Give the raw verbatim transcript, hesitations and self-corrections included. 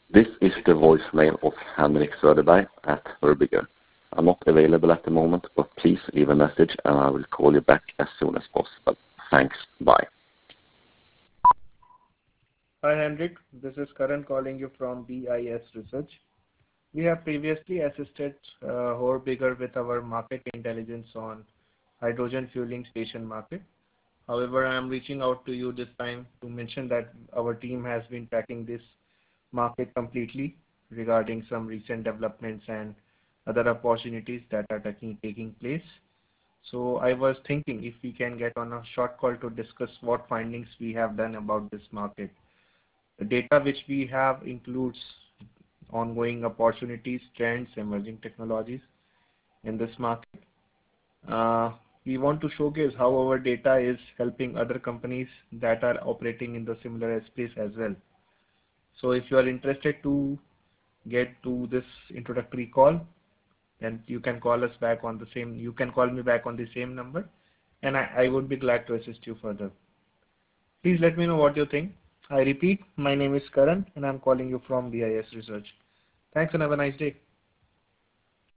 This is the voicemail of Henrik Söderberg at Verbiger. I'm not available at the moment, but please leave a message and I will call you back as soon as possible. Thanks. Bye. Hi, Henrik. This is Karan calling you from B I S Research. We have previously assisted uh, Verbiger with our market intelligence on hydrogen fueling station market. However, I am reaching out to you this time to mention that our team has been tracking this market completely regarding some recent developments and other opportunities that are taking, taking place. So I was thinking if we can get on a short call to discuss what findings we have done about this market. The data which we have includes ongoing opportunities, trends, emerging technologies in this market. Uh, we want to showcase how our data is helping other companies that are operating in the similar space as well. So if you are interested to get to this introductory call, then you can call us back on the same, you can call me back on the same number, and I, I would be glad to assist you further. Please let me know what you think. I repeat, my name is Karan and I'm calling you from B I S Research. Thanks and have a nice day.